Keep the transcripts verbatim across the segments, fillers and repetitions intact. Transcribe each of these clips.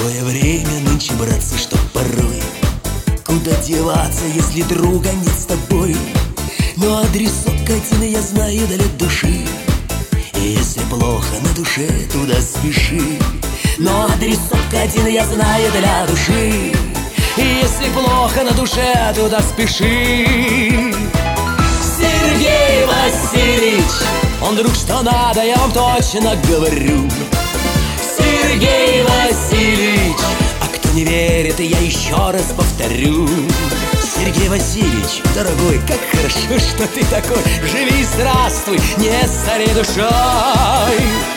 Такое время нынче, братцы, что порой куда деваться, если друга нет с тобой? Но адресок один я знаю для души, и если плохо на душе, туда спеши. Но адресок один я знаю для души, и если плохо на душе, туда спеши. Сергей Васильевич, он друг что надо, я вам точно говорю. Сергей Васильевич, а кто не верит, я еще раз повторю. Сергей Васильевич, дорогой, как хорошо, что ты такой. Живи, здравствуй, не старей душой.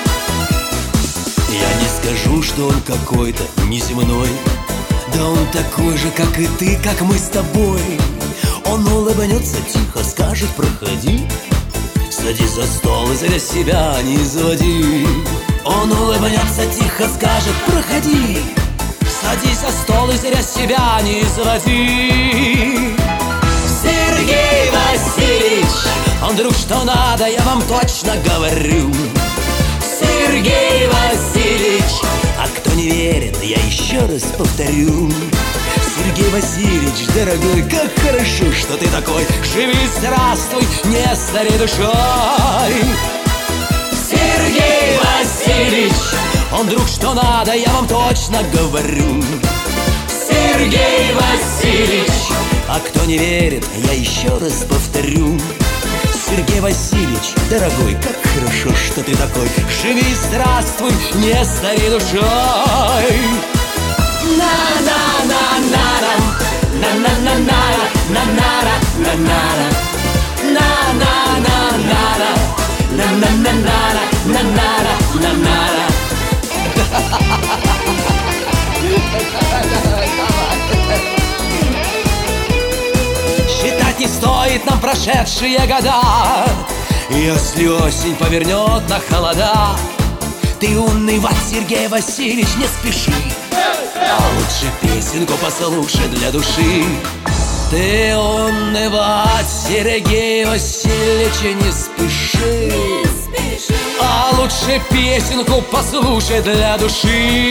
Я не скажу, что он какой-то неземной, да он такой же, как и ты, как мы с тобой. Он улыбнется тихо, скажет: проходи, садись за стол и зря себя не заводи. Он улыбнется тихо, скажет: проходи, садись за стол и зря себя не заводи. Сергей Васильевич, он друг что надо, я вам точно говорю. Сергей Васильевич, а кто не верит, я еще раз повторю. Сергей Васильевич, дорогой, как хорошо, что ты такой. Живи, здравствуй, не старей душой. Сергей Васильевич, он друг что надо, я вам точно говорю. Сергей Васильевич, а кто не верит, я еще раз повторю. Сергей Васильевич, дорогой, как хорошо, что ты такой. Живи, здравствуй, не старей душой. На-на-на-на-на, на-на-на-на, на-на-на, на-на-на, на-на-на-на, на-на-на-на, на-на-на, на-на-на. Считать не стоит нам прошедшие года, если осень повернет на холода. Ты унывать, Сергей Васильевич, не спеши, а лучше песенку послушай для души. Ты унывать, Сергей Васильевич, не спеши, а лучше песенку послушай для души.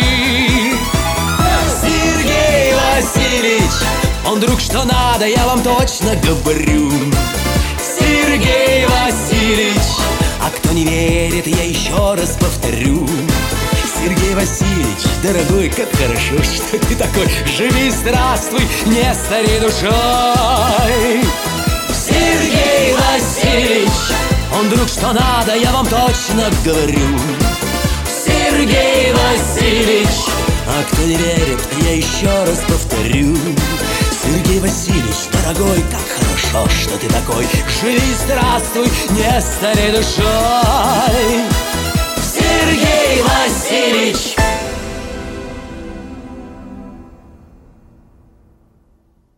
Сергей Васильевич, он друг что надо, я вам точно говорю. Сергей Васильевич, а кто не верит, я еще раз повторю. Сергей Васильевич, дорогой, как хорошо, что ты такой. Живи, здравствуй, не старей душой. Сергей Васильевич, он друг что надо, я вам точно говорю. Сергей Васильевич, а кто не верит, я еще раз повторю. Сергей Васильевич, дорогой, как хорошо, что ты такой. Живи, здравствуй, не старей душой. Сергей Васильевич,